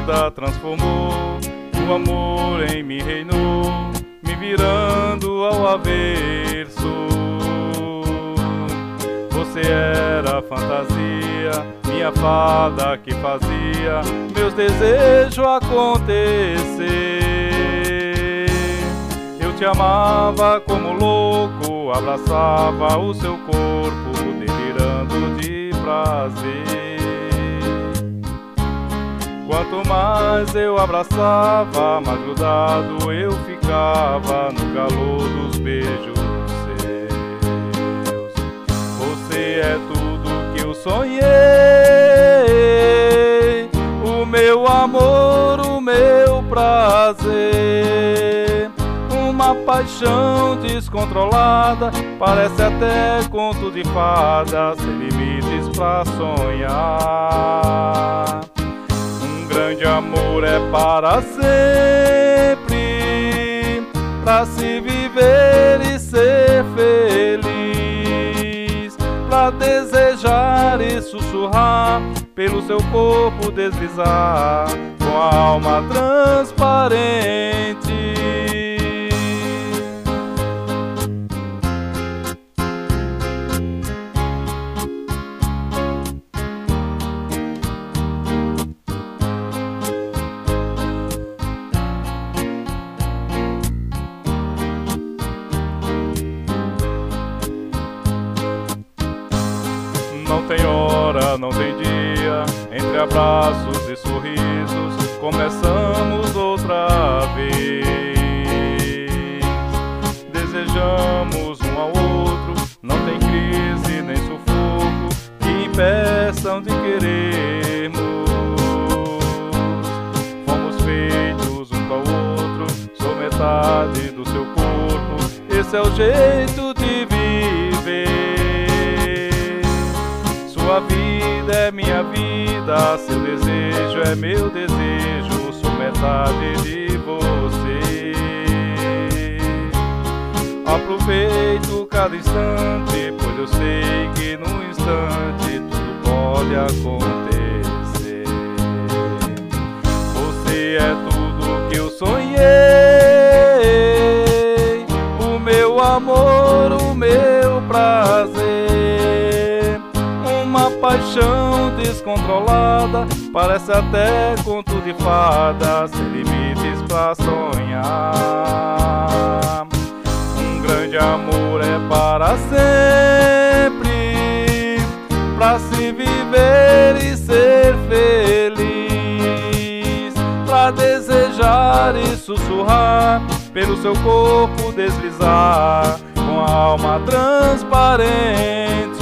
vida transformou, o amor em mim reinou, me virando ao avesso. Você era a fantasia, minha fada que fazia meus desejos acontecer. Eu te amava como louco, abraçava o seu corpo, delirando de prazer. Quanto mais eu abraçava, mais grudado eu ficava no calor dos beijos seus. Você é tudo que eu sonhei, o meu amor, o meu prazer. Uma paixão descontrolada, parece até conto de fadas, sem limites pra sonhar. Um grande amor é para sempre, pra se viver e ser feliz, pra desejar e sussurrar, pelo seu corpo deslizar, com a alma transparente. Não tem hora, não tem dia, entre abraços e sorrisos, começamos outra vez. Desejamos um ao outro, não tem crise nem sufoco que impeçam de querermos. Fomos feitos um para o outro, sou metade do seu corpo, esse é o jeito de viver. Sua vida é minha vida, seu desejo é meu desejo, sou metade de você. Aproveito cada instante, pois eu sei que num instante tudo pode acontecer. Você é tudo que eu sonhei, o meu amor, o meu prazer. Uma paixão descontrolada, parece até conto de fadas, sem limites pra sonhar. Um grande amor é para sempre, pra se viver e ser feliz, pra desejar e sussurrar, pelo seu corpo deslizar, com a alma transparente.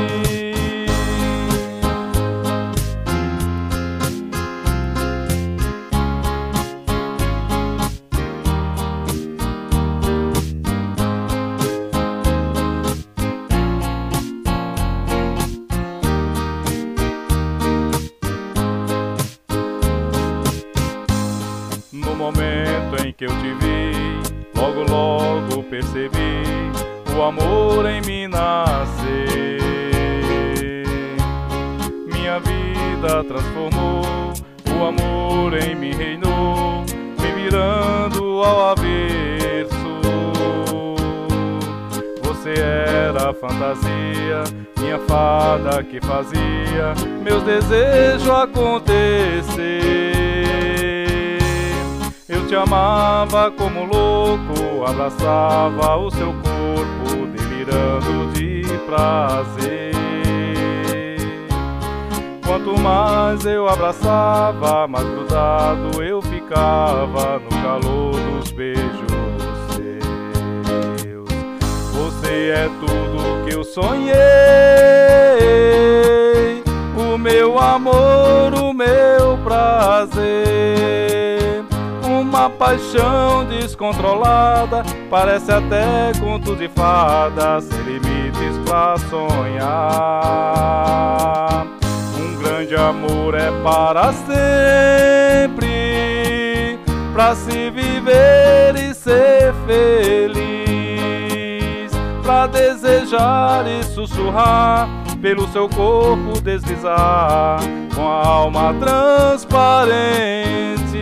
No momento em que eu te vi, logo logo percebi o amor em mim nascer. Minha vida transformou, o amor em mim reinou, me virando ao avesso. Você era a fantasia, minha fada que fazia meus desejos acontecer. Eu te amava como louco, abraçava o seu corpo, delirando de prazer. Quanto mais eu abraçava, mais grudado eu ficava no calor dos beijos seus. Você é tudo que eu sonhei, o meu amor, o meu prazer. Uma paixão descontrolada, parece até conto de fadas, sem limites pra sonhar. Um grande amor é para sempre, pra se viver e ser feliz, pra desejar e sussurrar, pelo seu corpo deslizar, com a alma transparente.